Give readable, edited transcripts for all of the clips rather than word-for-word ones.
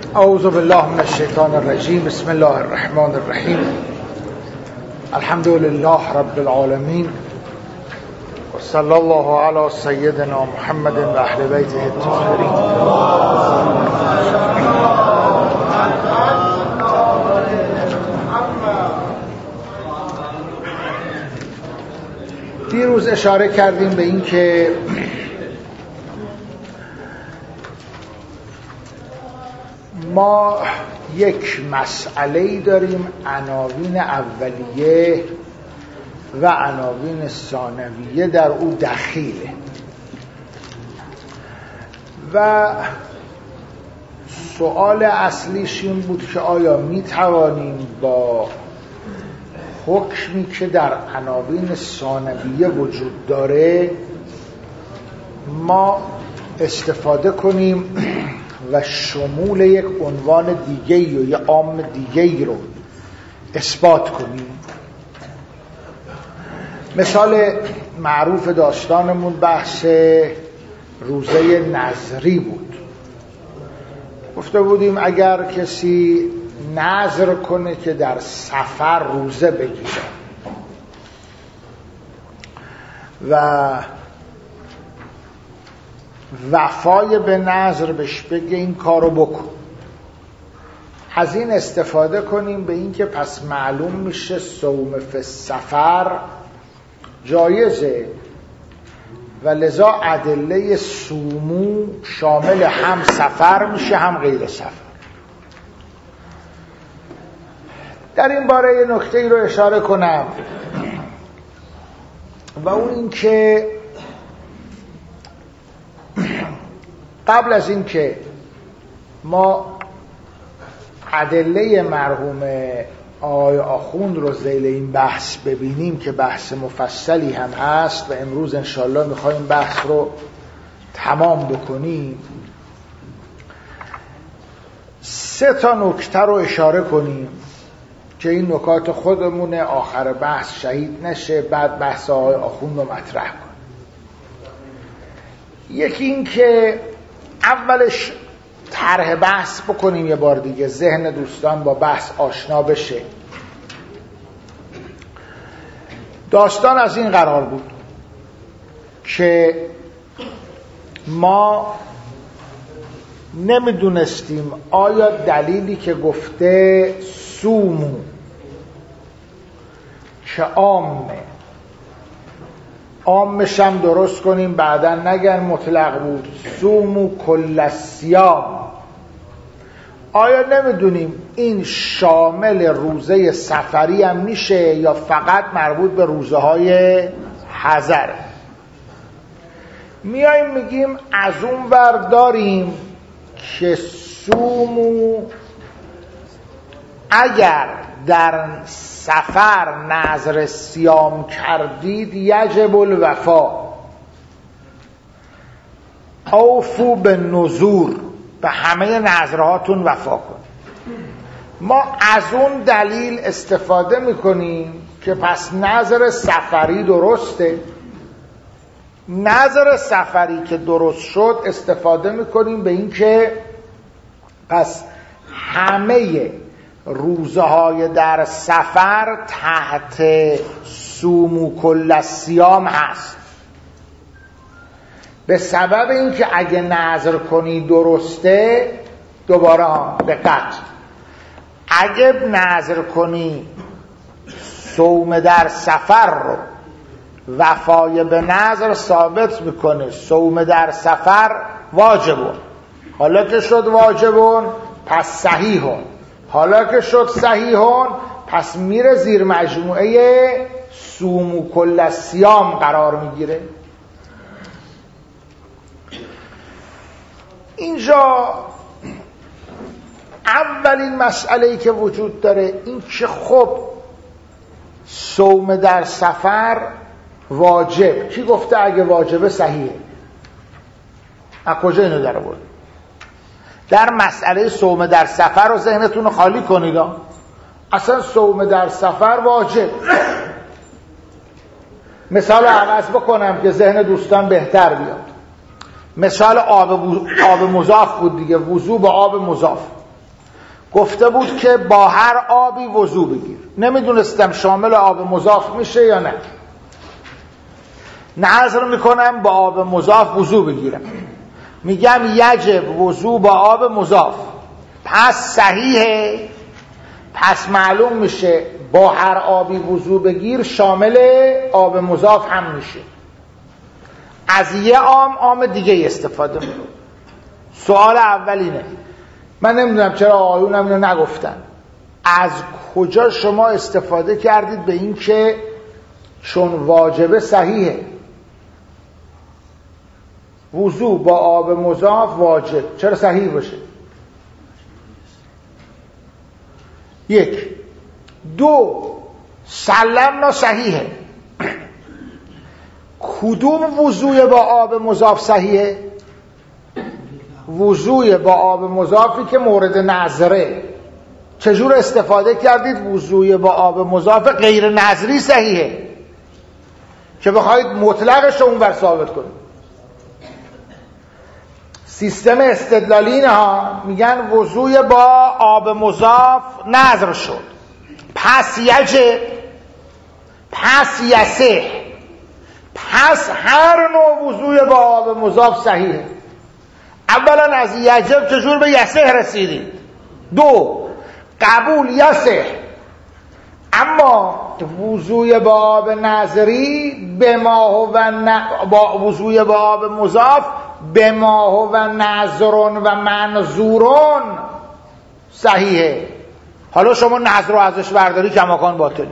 اعوذ بالله من الشیطان الرجیم. بسم الله الرحمن الرحیم. الحمد لله رب العالمین و صلی الله علی سیدنا محمد و اهل بیته الطاهرین. دیروز اشاره کردیم به این که ما یک مسئله‌ای داریم، عناوین اولیه و عناوین ثانویه در او دخیله و سؤال اصلیش این بود که آیا می توانیم با حکمی که در عناوین ثانویه وجود داره ما استفاده کنیم و شمول یک عنوان دیگه‌ای و یک عام دیگه‌ای رو اثبات کنیم. مثال معروف داستانمون بحث روزه نذری بود. گفته بودیم اگر کسی نذر کنه که در سفر روزه بگیره و وفای به نذر بهش بگه این کارو بکن، از این استفاده کنیم به این که پس معلوم میشه صوم فی سفر جایزه و لذا ادله صومو شامل هم سفر میشه هم غیر سفر. در این باره یه نکته‌ای رو اشاره کنم و اون این که قبل از این که ما ادله مرحوم آقای آخوند رو ذیل این بحث ببینیم که بحث مفصلی هم هست و امروز انشالله میخوایم بحث رو تمام بکنیم، 3 نکته رو اشاره کنیم که این نکات خودمونه، آخر بحث شهید نشه، بعد بحث آقای آخوند رو مطرح کنیم. یکی این که اولش طرح بحث بکنیم یه بار دیگه، ذهن دوستان با بحث آشنا بشه. داستان از این قرار بود که ما نمیدونستیم آیا دلیلی که گفته صومو که عامش هم درست کنیم بعدا نگن مطلق بود، صومو کل الصیام، آیا نمیدونیم این شامل روزه سفری هم میشه یا فقط مربوط به روزه های حضره؟ میایم میگیم از اون ور داریم که صومو اگر در سفر نذر صیام کردید یجب الوفا، اوفو به نذور، به همه نذرهاتون وفا کنید. ما از اون دلیل استفاده میکنیم که پس نذر سفری درسته. نذر سفری که درست شد استفاده میکنیم به این که پس همه روزه های در سفر تحت صومو کل الصیام هست، به سبب اینکه اگه نذر کنی درسته. دوباره دقت، اگه نذر کنی صوم در سفر رو وفای به نذر ثابت میکنه، صوم در سفر واجبون، حالا که شد واجبون پس صحیحون، حالا که شد صحیحون پس میره زیر مجموعه صومو کل الصیام قرار میگیره. اینجا اولین مسئله‌ای که وجود داره این که خب صوم در سفر واجب، کی گفته اگه واجبه صحیحه؟ از کجا اینو در آورد؟ در مسئله صوم در سفر رو ذهنتون رو خالی کنید. اصلا صوم در سفر واجب. مثال عوض بکنم که ذهن دوستان بهتر بیاد. مثال آب مضاف بود دیگه، وضو با آب مضاف. گفته بود که با هر آبی وضو بگیر. نمیدونستم شامل آب مضاف میشه یا نه. نظر میکنم با آب مضاف وضو بگیرم، میگم یجب وضو با آب مضاف، پس صحیحه، پس معلوم میشه با هر آبی وضو بگیر شامل آب مضاف هم میشه. از یه عام دیگه استفاده میکنم. سوال اول اینه، من نمیدونم چرا آقایونم اینو نگفتن، از کجا شما استفاده کردید به این که چون واجبه صحیحه؟ وضو با آب مضاف واجب، چرا صحیح باشه؟ یک. دو، سلمنا صحیحه. کدوم وضوی با آب مضاف صحیحه؟ وضوی با آب مضافی که مورد نظره. چجور استفاده کردید؟ وضوی با آب مضاف غیر نظری صحیحه که بخواید مطلقش رو اونور ثابت کنید. سیستم استدلالی اینها میگن وضوی با آب مضاف نظر شد، پس یجب، پس یصح، پس هر نوع وضوی با آب مضاف صحیحه. اولا از یجب چجور به یصح رسیدید؟ دو، قبول یصح. اما وضوی با آب نظری به ما هو با وضوی با آب مضاف به ما هو نظرون و منظورون صحیحه. حالا شما نظر رو ازش برداری کماکان باطل.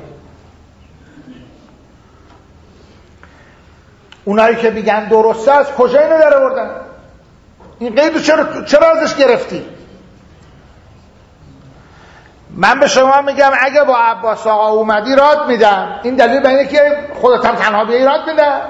اونایی که میگن درسته از کجا اینو در آوردن؟ این قیدو چرا ازش گرفتی؟ من به شما میگم اگه با عباس آقا اومدی راد میدم. این دلیل به اینه که خودت هم تنها بیایی راد میدم.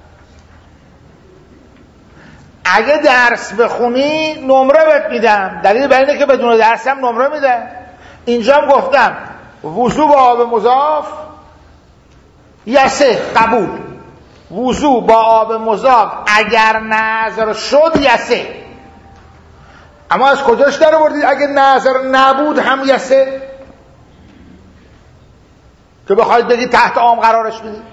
اگه درس بخونی نمره بهت میدم. دلیل به اینه که بدون درس هم نمره میدم. اینجا هم گفتم وضو با آب مضاف یصح، قبول. وضو با آب مضاف اگر نظر شد یصح. اما از کجاش در آوردید اگه نظر نبود هم یصح؟ که بخواید بگید تحت عام قرارش بدید.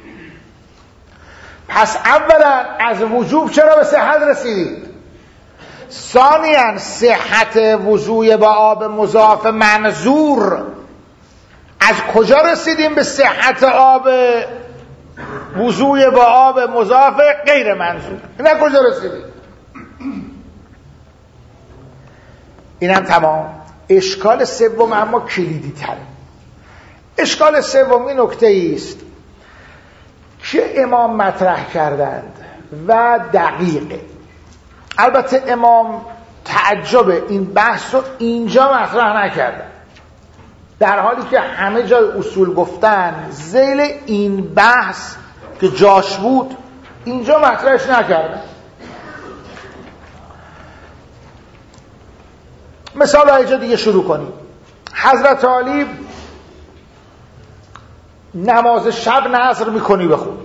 پس اولا از وجوب چرا به صحت رسیدید؟ ثانیاً صحت وضوی با آب مضاف منظور، از کجا رسیدیم به صحت آب وضوی با آب مضاف غیر منظور؟ این از کجا رسیدیم؟ اینم تمام. اشکال سوم اما کلیدی تره. اشکال سومی نکته است که امام مطرح کردند و دقیقه. البته امام تعجب این بحث رو اینجا مطرح نکردن، در حالی که همه جای اصول گفتن ذیل این بحث که جاش بود اینجا مطرحش نکردن. مثال اینجا دیگه شروع کنیم. حضرت علی نماز شب نذر میکنی بخون.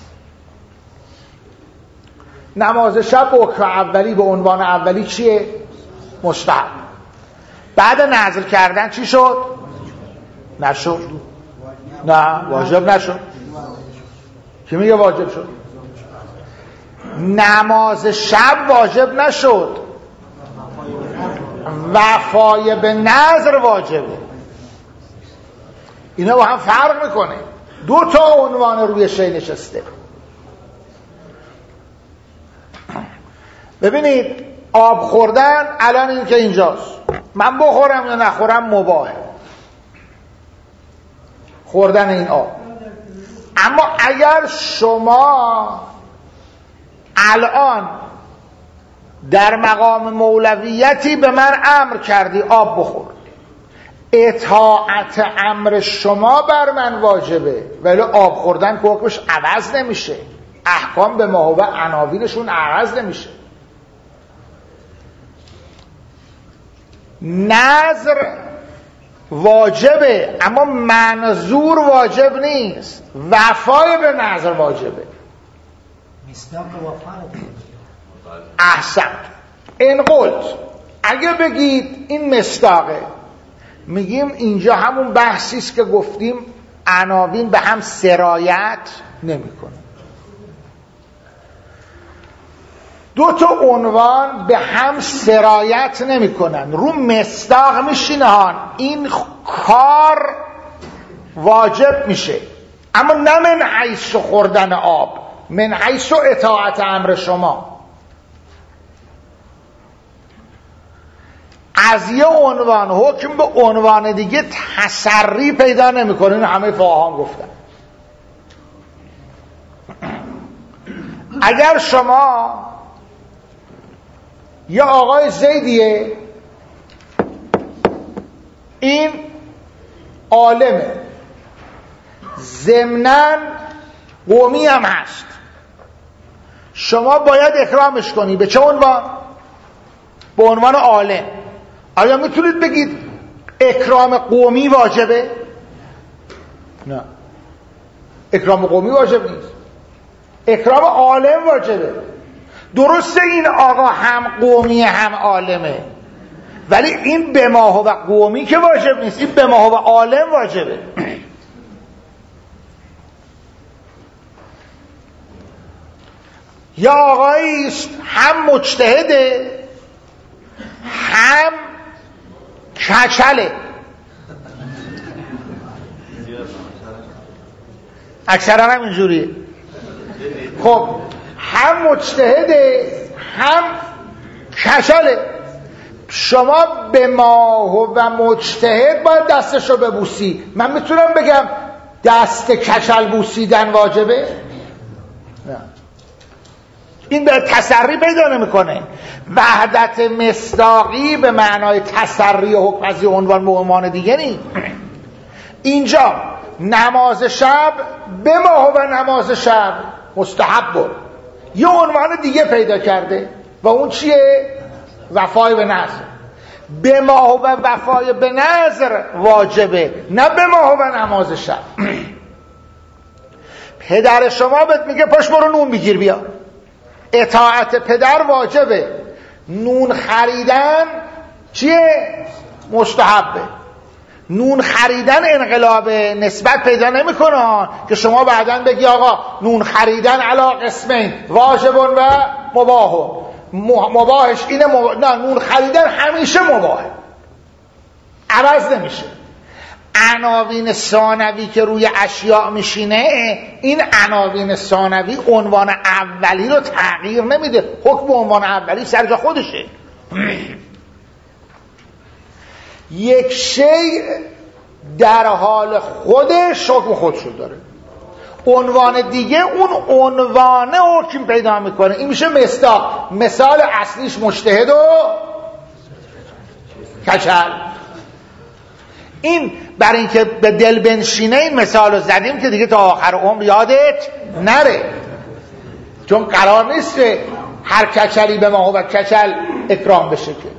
نماز شب رکوع اولی به عنوان اولی چیه؟ مستحب. بعد نذر کردن چی شد؟ نشد. نه واجب نشد. کی میگه واجب شد؟ نماز شب واجب نشد، وفای به نذر واجبه. اینا با هم فرق میکنه. دو تا عنوان روی شی نشسته. ببینید آب خوردن الان این که اینجاست، من بخورم یا نخورم مباهه خوردن این آب. اما اگر شما الان در مقام مولویتی به من امر کردی آب بخور، اطاعت امر شما بر من واجبه، ولی آب خوردن که حکمش عوض نمیشه، احکام به ما و عناوینشون عوض نمیشه. نذر واجبه اما منظور واجب نیست، وفای به نذر واجبه. احسنت. این قلت اگه بگید این مصداقه میگیم اینجا همون بحثی است که گفتیم عناوین به هم سرایت نمیکنه. دو تا عنوان به هم سرایت نمیکنن، رو مصداق میشینن، این کار واجب میشه، اما نه من حیث خوردن آب، من حیث اطاعت امر شما. از یه عنوان حکم به عنوان دیگه تسری پیدا نمیکنه. این همه فقها هم گفتن. اگر شما یا آقای زیدیه، این عالمه، ضمناً قومی هم هست، شما باید اکرامش کنی. به چه عنوان؟ به عنوان عالم. آیا میتونید بگید اکرام قومی واجبه؟ نه، اکرام قومی واجب نیست، اکرام عالم واجبه. درسته این آقا هم قومی هم عالمه، ولی این به ما هو قومی که واجب نیست، این به ما هو عالم واجبه. یا آقایی است هم مجتهده هم کچله، اکثرا هم اینجوریه. خب هم مجتهده هم کچله، شما به ما و مجتهد باید دستشو ببوسی. من میتونم بگم دست کچل بوسیدن واجبه؟ نه، این به تسری پیدا نمیکنه. وحدت مصداقی به معنای تسری و حکم از عنوان به عنوان دیگه نیست. اینجا نماز شب به ما و نماز شب مستحب بود، یه عنوان دیگه پیدا کرده و اون چیه؟ وفای به نظر. به ما و وفای به نظر واجبه، نه به ما و نماز شب. پدر شما بهت میگه پاش برو نون بگیر بیا، اطاعت پدر واجبه، نون خریدن چیه؟ مستحبه. نون خریدن انقلاب نسبت پیدا نمیکنه که شما بعداً بگی آقا نون خریدن علی قسمین، واجب و مباح. مباحش اینه نه، نون خریدن همیشه مباحه، عوض نمیشه. عناوین ثانوی که روی اشیاء میشینه، این عناوین ثانوی عنوان اولی رو تغییر نمیده، حکم عنوان اولی سر جا خودشه. یک شیء در حال خودش حکم خودشو داره، عنوان دیگه اون عنوان حکم پیدا میکنه. این میشه مصداق. مثال اصلیش مجتهد و کچل. این برای اینکه به دل بنشینه این مثال رو زدیم که دیگه تا آخر عمر یادت نره، چون قرار نیست هر کچلی به ما و کچل اکرام بشه که.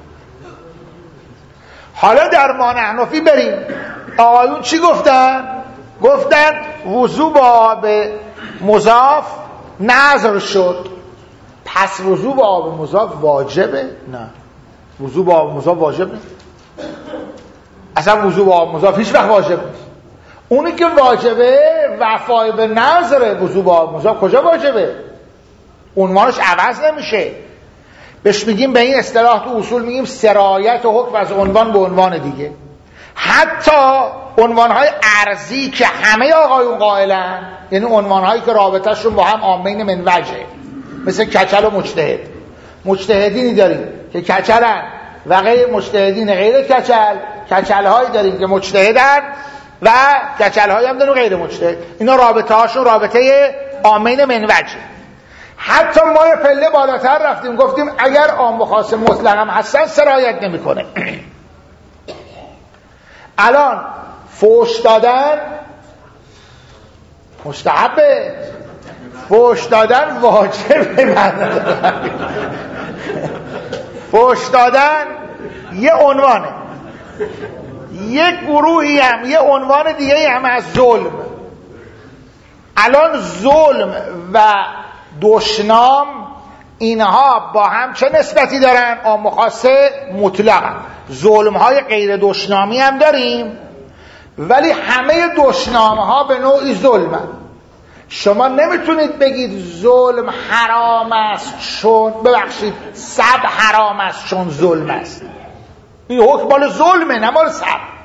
حالا در ما نحنفی بریم. آقایون چی گفتن؟ گفتن وضو با آب مضاف نذر شد، پس وضو با آب مضاف واجبه؟ نه، وضو با آب مضاف واجب نیست. اصلا وضو با آب مضاف هیچ وقت واجب نیست. اونی که واجبه وفای به نظره. وضو با آب مضاف کجا واجبه؟ عنوانش عوض نمیشه. بهش میگیم، به این اصطلاح تو اصول میگیم سرایت و حکم از عنوان به عنوان دیگه. حتی عنوانهای ارضی که همه آقایون قائلن، یعنی عنوانهایی که رابطهشون با هم عامین من وجه، مثل کچل و مجتهد. مجتهدینی داریم که کچلن و غیر مجتهدین غیر کچل، کچلهایی داریم که مجتهدن و کچلهایی هم داریم غیر مجتهد. اینا رابطه هاشون رابطه عامین من وجه. حتی ما یه پله بالاتر رفتیم، گفتیم اگر عام و خاص مطلق هم هستن سرایت نمیکنه. الان فوش دادن مستحبه، فوش دادن واجبه. فوش دادن یه عنوانه، یک گروهی هم یه عنوان دیگه هم از ظلم. الان ظلم و دشنام اینها با هم چه نسبتی دارن؟ عام و خاص مطلق هم. ظلم های غیر دشنامی هم داریم، ولی همه دشنامه ها به نوعی ظلم هم. شما نمیتونید بگید ظلم حرام است چون سب حرام است چون ظلم است. این حکم مال ظلمه، نه مال سب.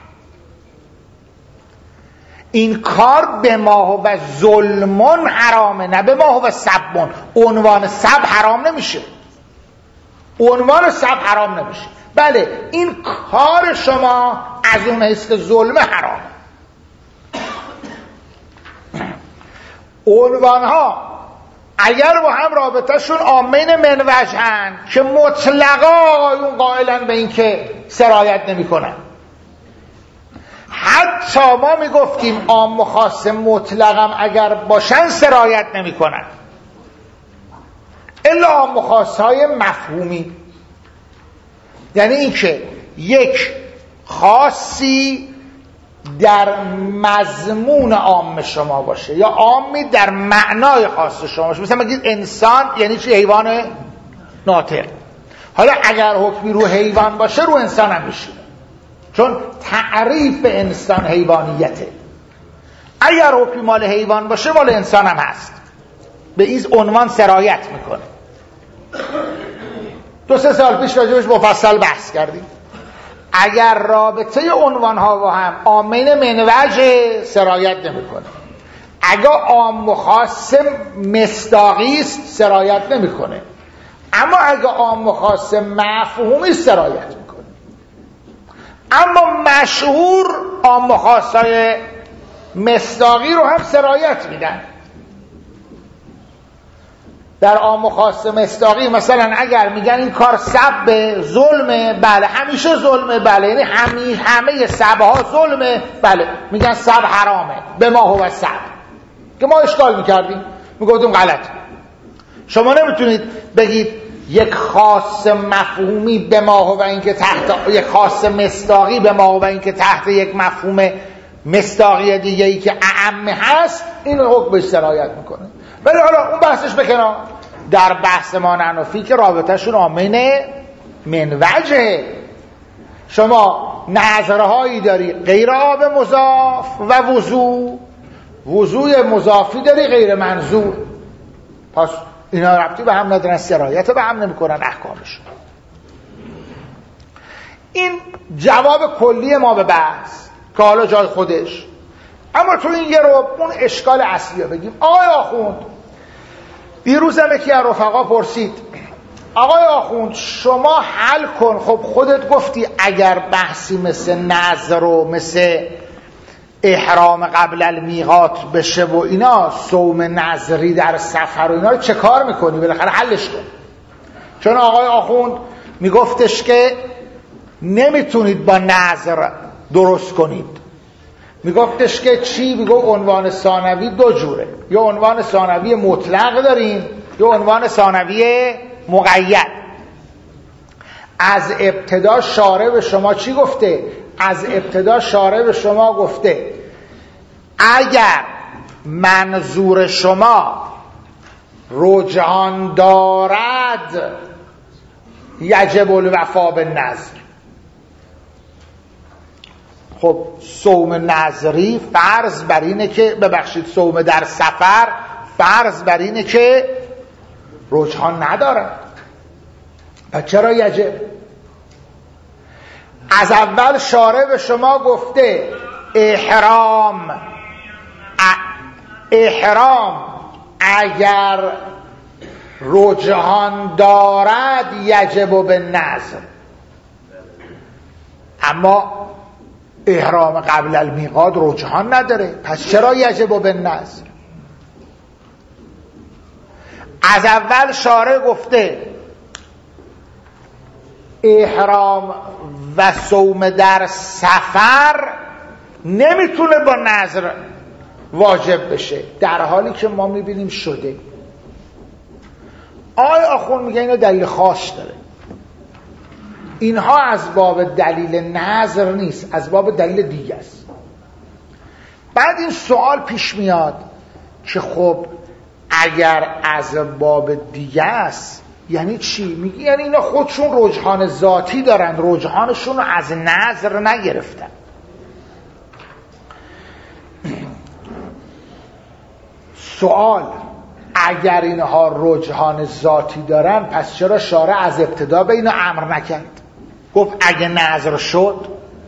این کار به ما و ظلمون حرامه، نه به ما و سبمون. عنوان سب حرام نمیشه، عنوان سب حرام نمیشه. بله این کار شما از اون حیث که ظلم حرام. عنوانها اگر با هم رابطهشون عامین من وجهن که مطلقا آقایون قائلن به این که سرایت نمی کنن. حتی ما میگفتیم عام و خاص مطلقم اگر باشن سرایت نمی کنن، الا عام و خاص های مفهومی، یعنی این که یک خاصی در مضمون عام شما باشه یا عامی در معنای خاص شما باشه. مثلا بگید انسان یعنی چی؟ حیوان ناطق. حالا اگر حکمی رو حیوان باشه رو انسان هم میشه، چون تعریف انسان حیوانیته. اگر حکمی مال حیوان باشه مال انسان هم هست، به این عنوان سرایت میکنه. 2-3 سال پیش راجبش مفصل بحث کردیم. اگر رابطه عنوانها با هم عامین من وجه سرایت نمیکنه، اگر عام و خاص مصداقی است سرایت نمیکنه، اما اگر عام و خاص مفهومی سرایت میکنه. اما مشهور عام و خاصای مصداقی رو هم سرایت میدن. در عام و خاص مصداقی مثلا اگر میگن این کار سب ظلمه، بله همیشه ظلمه، بله یعنی همه سبها ظلمه، بله میگن سب حرامه به ما هو سب، که ما اشکال میکردیم میگفتیم غلط. شما نمیتونید بگید یک خاص مفهومی به ما هو این که تحت یک خاص مصداقی به ما هو این که تحت یک مفهوم مصداقی دیگه ای که اعم هست این حکم بهش سرایت میکنه. ولی حالا اون بحثش بکنم. در بحث ما نحنفی که رابطهشون عامین من وجه، شما نظرهایی داری غیر آب مضاف و وضوع مضافی داری غیر منظور، پس اینا ربطی به هم ندارن، سرایت به هم نمیکنن احکامشون. این جواب کلی ما به بحث که حالا جای خودش. اما تو این یه رو اون اشکال اصلی رو بگیم. آقای آخوند دیروز هم یکی از رفقا پرسید آقای آخوند شما حل کن، خب خودت گفتی اگر بحثی مثل نظر و مثل احرام قبل المیقات بشه و اینا، صوم نظری در سفر و اینا رو چه کار میکنی؟ بالاخره حلش کن. چون آقای آخوند میگفتش که نمیتونید با نظر درست کنید. میگفتش که چی؟ میگو عنوان ثانوی 2 جوره، یا عنوان ثانوی مطلق داریم یا عنوان ثانوی مقید. از ابتدا شارع به شما چی گفته؟ از ابتدا شارع به شما گفته اگر منظور شما رجحان دارد یجب الوفا بالنذر. خب صوم نظری فرض بر اینه که صوم در سفر فرض بر اینه که رجحان نداره. پس چرا یجب؟ از اول شارع به شما گفته احرام اگر رجحان دارد یجب بالنذر، اما احرام قبل المیقات رجحان نداره، پس چرا یجب بالنذر؟ از اول شارع گفته احرام و صوم در سفر نمیتونه با نذر واجب بشه، در حالی که ما میبینیم شده. آقای آخوند میگه اینو دلیل خاص داره. اینها از باب دلیل نظر نیست، از باب دلیل دیگه است. بعد این سوال پیش میاد که خب اگر از باب دیگه است یعنی چی؟ میگه یعنی اینا خودشون رجحان ذاتی دارن، رجحانشون رو از نظر نگرفتن. سوال: اگر اینها رجحان ذاتی دارن پس چرا شارع از ابتدا به اینا امر نکرد؟ گفت اگه نظر شد.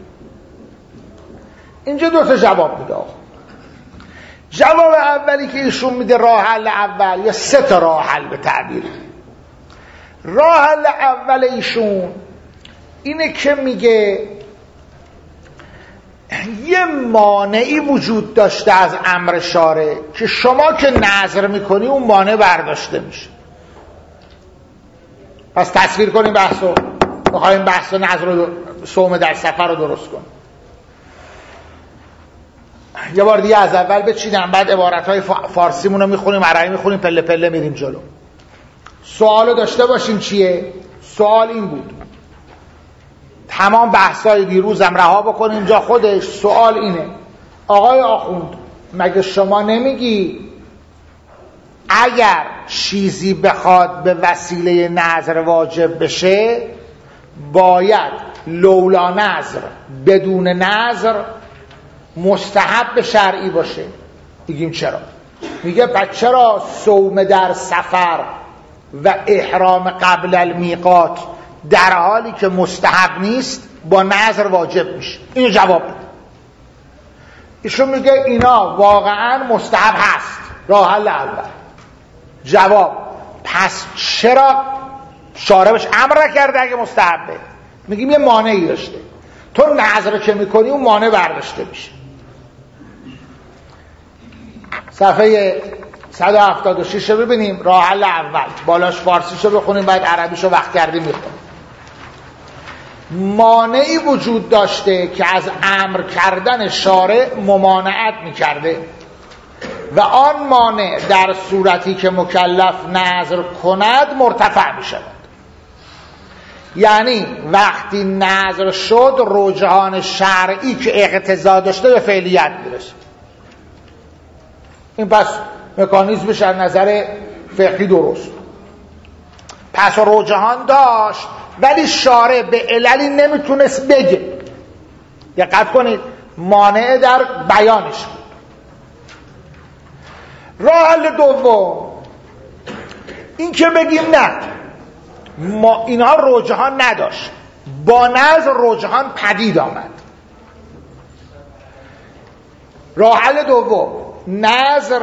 اینجا دو تا جواب میده. جواب اولی که ایشون میده راه حل اول، یا سه تا راه حل به تعبیر. راه حل اول ایشون اینه که میگه یه مانعی وجود داشته از امر شارع که شما که نظر میکنی اون مانع برداشته میشه. پس تصویر کنیم بحثو، میخوایم بحث نظر رو صوم در سفر رو درست کنیم. یه بار دیگه از اول بچینم، بعد عبارتهای فارسیمون رو میخونیم، عربی میخونیم، پله پله میریم جلو. سوالو داشته باشیم چیه؟ سوال این بود، تمام بحثای دیروزم رها بکنیم جا خودش. سوال اینه: آقای آخوند، مگه شما نمیگی اگر چیزی بخواد به وسیله نظر واجب بشه باید لولا نظر، بدون نظر مستحب شرعی باشه؟ میگیم چرا؟ میگه پس چرا صوم در سفر و احرام قبل المیقات در حالی که مستحب نیست با نظر واجب میشه؟ اینو جواب بده. ایشون میگه اینا واقعا مستحب هست. راه حل اول. جواب: پس چرا شارعش امر نکرده اگه مستحبه؟ میگیم یه مانعی داشته، تو نظر که میکنی اون مانع برداشته میشه. صفحه 176 رو ببینیم، راه حل اول. بالاش فارسیشو بخونیم، بعد عربیشو وقت کردیم میخونیم. مانعی وجود داشته که از امر کردن شارع ممانعت میکرده و آن مانع در صورتی که مکلف نظر کند مرتفع میشود. یعنی وقتی نظر شد رجحان شرعی که اقتضا داشته به فعلیت میرسه. این پس مکانیزمش از نظر فقهی درست. پس رجحان داشت ولی شارع به عللی نمیتونست بگه. دقت کنید، مانع در بیانش بود. راه حل دوم این که بگیم نه، ما اینها رجحان نداشت، با نظر رجحان پدید آمد. راه حل دوم، نظر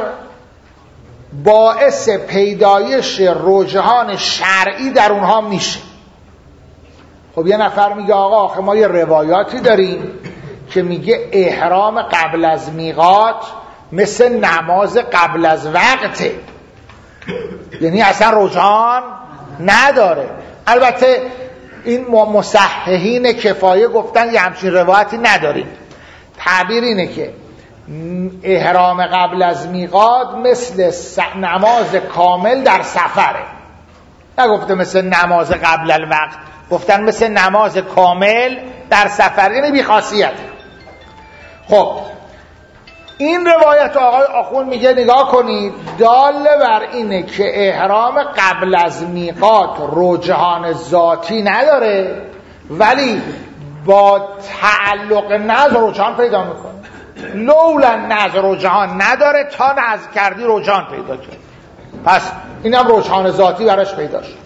باعث پیدایش رجحان شرعی در اونها میشه. خب یه نفر میگه آقا آخه ما یه روایاتی داریم که میگه احرام قبل از میقات مثل نماز قبل از وقته، یعنی اصلا رجحان نداره. البته این مصححین کفایه گفتن یه همچین روایتی نداریم. تعبیر اینه که احرام قبل از میقات مثل نماز کامل در سفره. نگفته مثل نماز قبل الوقت، گفتن مثل نماز کامل در سفر، یعنی بی خاصیت. خب این روایت آقای آخوند میگه نگاه کنید، داله بر اینه که احرام قبل از میقات رجحان ذاتی نداره ولی با تعلق نظر رجحان پیدا میکنه. لولا نظر رجحان نداره، تا نظر کردی رجحان پیدا کرد. پس اینم رجحان ذاتی براش پیدا شد.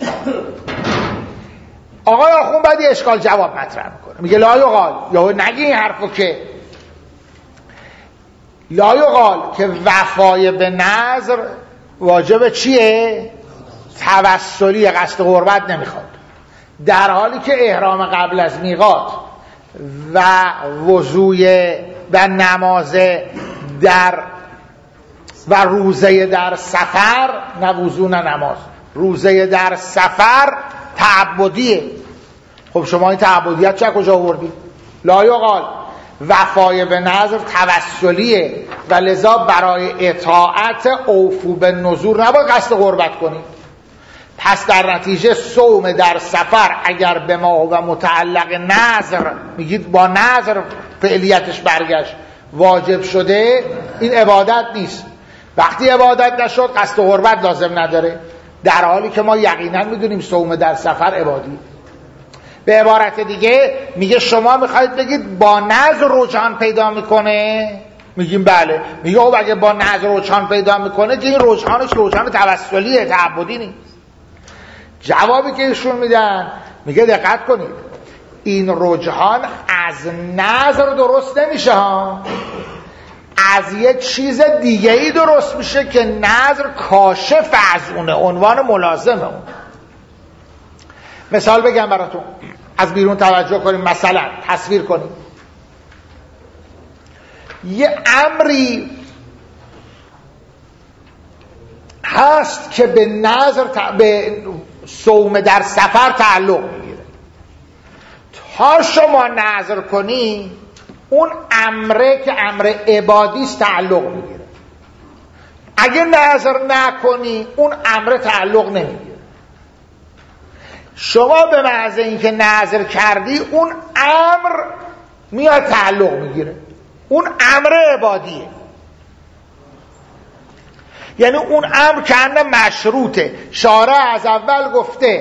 آقای آخوند بعد یه اشکال جواب مطرح میکنه، میگه لا یقال، یا نگی این حرفو که لا یقال که وفای به نظر واجب چیه؟ توسلی، قصد قربت نمیخواد، در حالی که احرام قبل از میقات و وضوی و نماز در و روزه در سفر، نه وضو نه نماز، روزه در سفر تعبدیه. خب شما این تعبدیت چه کجا آوردید؟ لا یقال، وفای به نظر توسلیه و لذا برای اطاعت اوفو به نذور نباید قصد قربت کنید. پس در نتیجه صوم در سفر اگر به ما و متعلق نظر، میگید با نظر فعلیتش برگشت، واجب شده، این عبادت نیست. وقتی عبادت نشد قصد قربت لازم نداره. در حالی که ما یقینا میدونیم صوم در سفر عبادی. به عبارت دیگه میگه شما میخواید بگید با نذر رجحان پیدا میکنه؟ میگیم بله. میگه او اگه با نذر رجحان پیدا میکنه که این رجحانش رجحان توسلیه، تعبدی نیست. جوابی که ایشون میدن میگه دقت کنید، این رجحان از نذر درست نمیشه ها، از یک چیز دیگه ای درست میشه که نذر کاشف از اونه، عنوان ملازمه اون. مثال بگم براتون، از بیرون توجه کنیم، مثلا تصویر کنیم یه امری هست که به نذر به صوم در سفر تعلق میگیره. تا شما نذر کنی اون امره که امر عبادی است تعلق میگیره. اگه نذر نکنی اون امر تعلق نمیگیره. شما به محض اینکه نذر کردی اون امر میاد تعلق میگیره، اون امر عبادیه. یعنی اون امر که مشروطه. شارع از اول گفته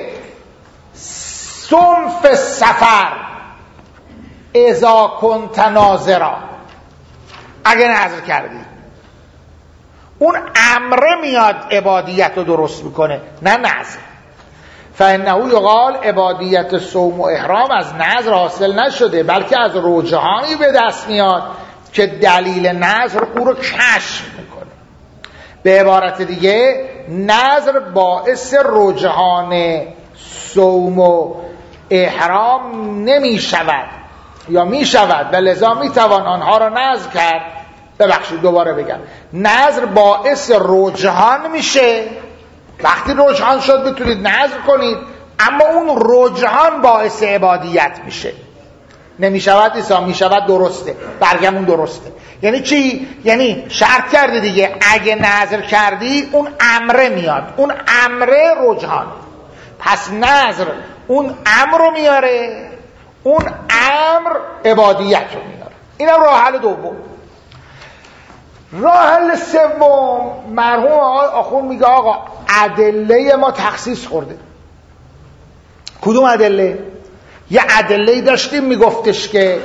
صوم فی السفر اذا کنت ناظرا، اگه نذر کردی اون امره میاد عبادیت رو درست میکنه، نه نذر. فانه یقال عبادیت صوم و احرام از نذر حاصل نشده، بلکه از رجحانی به دست میاد که دلیل نذر او رو کشف میکنه. به عبارت دیگه نذر باعث رجحان صوم و احرام نمی شود یا می شود و لذا می توان آنها را نذر کرد. ببخشید دوباره بگم، نذر باعث رجحان میشه. وقتی رجحان شد بتونید نذر کنید، اما اون رجحان باعث عبادیت میشه. نمی شود ایسا، می شود درسته، برگمون درسته. یعنی چی؟ یعنی شرط کردی دیگه، اگه نذر کردی اون امره میاد، اون امره رجحان. پس نذر اون امر رو میاره، اون امر عبادیت رو میاره. اینم راه حل دوم. راه حل سوم، مرحوم آقای آخوند میگه آقا ادله ما تخصیص خورده. کدوم ادله؟ یه ادله داشتیم میگفتش که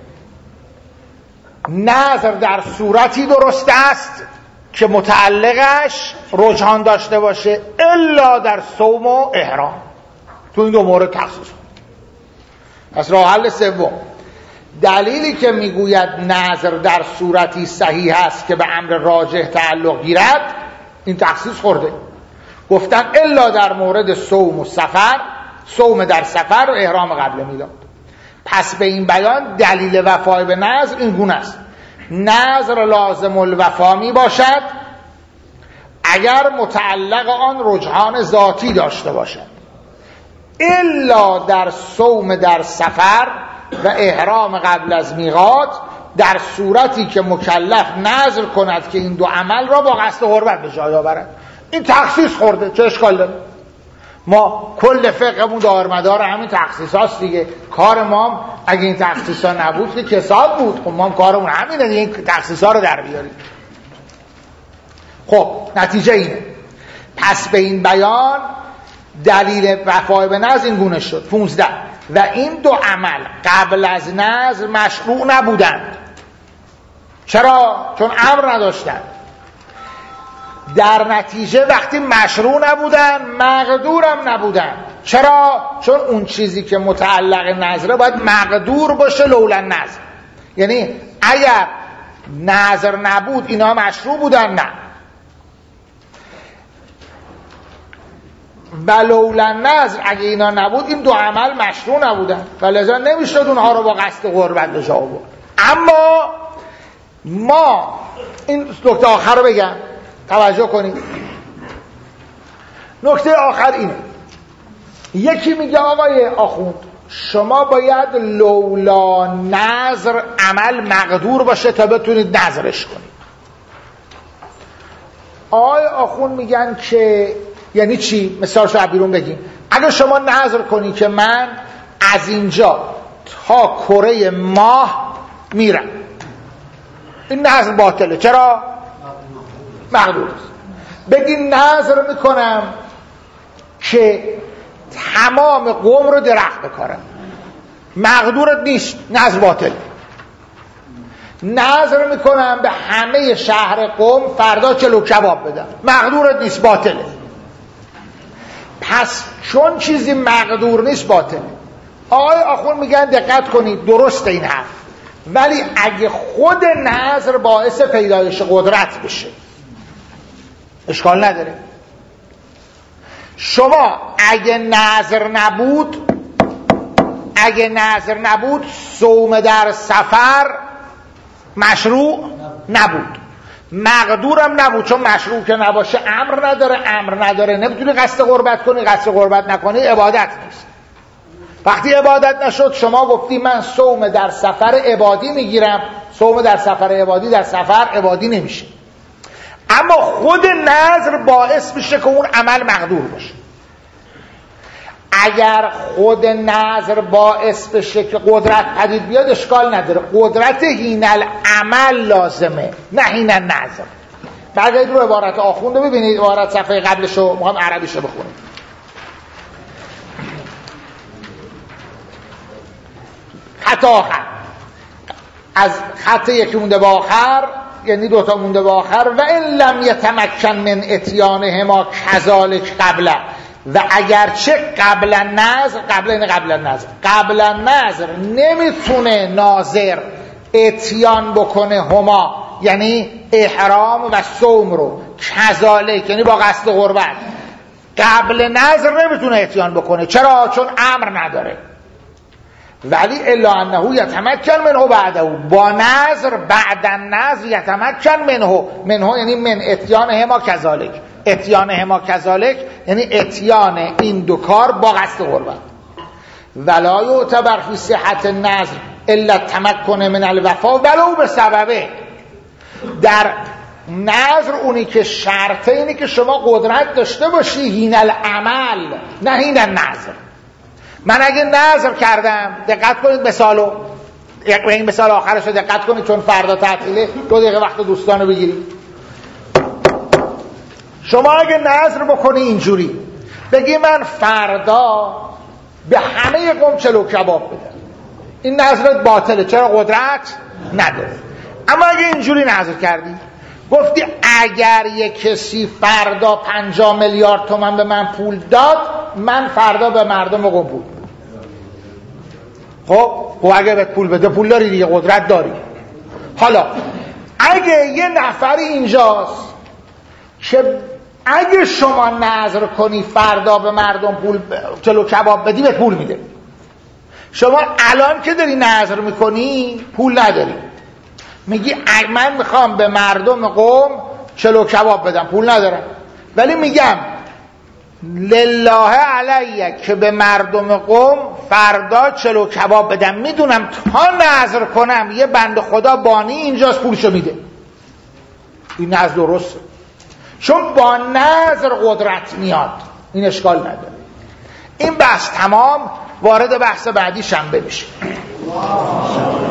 نذر در صورتی درست است که متعلقش رجحان داشته باشه الا در صوم و احرام. تو این دو مورد تخصیص. پس راه حل سوم، دلیلی که میگوید نذر در صورتی صحیح است که به امر راجح تعلق گیرد، این تخصیص خورده. گفتن الا در مورد صوم و سفر، صوم در سفر و احرام قبل میلاد. پس به این بیان دلیل وفای به نذر این گونه است: نذر لازم الوفا می باشد اگر متعلق آن رجحان ذاتی داشته باشد، الا در صوم در سفر و احرام قبل از میقات، در صورتی که مکلف نذر کند که این دو عمل را با قصد قربت به جای آورد. این تخصیص خورده، چه اشکال داره؟ ما کل فقهمون دارمدار همین تخصیص هاست دیگه. کار ما اگه این تخصیص ها نبود که کساد بود. خب ما هم کارمون همینه دیگه، این تخصیص ها رو در بیاریم. خب نتیجه اینه. پس به این بیان دلیل وفای به نذر این گونه شد. 15. و این دو عمل قبل از نذر مشروع نبودند. چرا؟ چون امر نداشتند. در نتیجه وقتی مشروع نبودن مقدورم نبودن. چرا؟ چون اون چیزی که متعلق نذره باید مقدور باشه لولا نذر. یعنی اگر نذر نبود اینا مشروع بودن؟ نه. و لولا نذر اگه اینا نبود این دو عمل مشروع نبودن و لذا نمیشد اونها رو با قصد قربت به جا آورد. اما ما این نکته آخر رو بگم، توجه کنید. نکته آخر اینه، یکی میگه آقای آخوند شما باید لولا نذر عمل مقدور باشه تا بتونید نذرش کنید. آقای آخوند میگن که یعنی چی؟ مثالشو از بیرون بگیم. اگر شما نذر کنی که من از اینجا تا کره ماه میرم، این نذر باطله. چرا؟ مقدور است. بگی نذر میکنم که تمام قوم رو درخت بکارن. مقدورت نیست، نذر باطل. نذر میکنم به همه شهر قوم فردا چلو کباب بدم، مقدورت نیست، باطله. پس چون چیزی مقدور نیست باطله. آقای آخوند میگن دقت کنید درست این حرف، ولی اگه خود نذر باعث پیدایش قدرت بشه اشکال نداره. شما اگه نذر نبود صوم در سفر مشروع نبود، مقدورم نبود، چون مشروع که نباشه امر نداره نمیتونی قصد قربت کنی، قصد قربت نکنی عبادت نیست. وقتی عبادت نشد شما گفتی من صوم در سفر عبادی میگیرم، صوم در سفر عبادی در سفر عبادی نمیشه. اما خود نذر باعث میشه که اون عمل مقدور باشه. اگر خود نذر باعث بشه که قدرت پدید بیاد اشکال نداره، قدرت حین العمل لازمه نه حین النذر. برگردید رو عبارت آخونده ببینید، عبارت صفحه قبلشو میخوام عربیشو بخونیم. خط آخر از خط یکی مونده به آخر، یعنی دوتا مونده به آخر. و ان لم یتمکن من اتیانهما کذالک قبله، و اگرچه قبل النذر نمیتونه ناظر اتیان بکنه هما، یعنی احرام و صوم رو، کذالک یعنی با قصد قربت، قبل نذر نمیتونه اتیان بکنه. چرا؟ چون امر نداره. ولی الا انه یتمکن منه بعده، با نذر بعد النذر یتمکن منه یعنی من اتیانهما کذالک. اتیانهما کذالک یعنی اتیان این دو کار با قصد قربت. ولا یعتبر فی صحت النذر الا تمکن من الوفا ولو به سببه. در نذر اونی که شرطه اینه که شما قدرت داشته باشی حین العمل نه حین النذر. من اگه نذر کردم، دقت کنید مثالو، این مثال آخرشو دقت کنید چون فردا تعطیله، 2 دقیقه وقت دوستانو بگیرید. شما اگه نذر بکنی اینجوری بگی من فردا به همه قوم چلو کباب بدم، این نذرت باطله، چرا؟ قدرت نداره. اما اگه اینجوری نذر کردی، گفتی اگر یک کسی فردا 50 میلیارد تومان به من پول داد، من فردا به مردم قوم پول. خب اگه بهت پول بده، پول داری دیگه، قدرت داری. حالا اگه یه نفری اینجاست که اگه شما نذر کنی فردا به مردم پول چلو کباب بدی، بهت پول میده. شما الان که داری نذر میکنی پول نداری، میگی من میخوام به مردم قوم چلو کباب بدم، پول ندارم، ولی میگم لله علیه که به مردم قوم فردا چلو کباب بدم، میدونم تا نذر کنم یه بنده خدا بانی اینجاست پولشو میده. این نذر درسته، چون با نذر قدرت میاد، این اشکال نداره. این بحث تمام، وارد بحث بعدی شنبه بشه.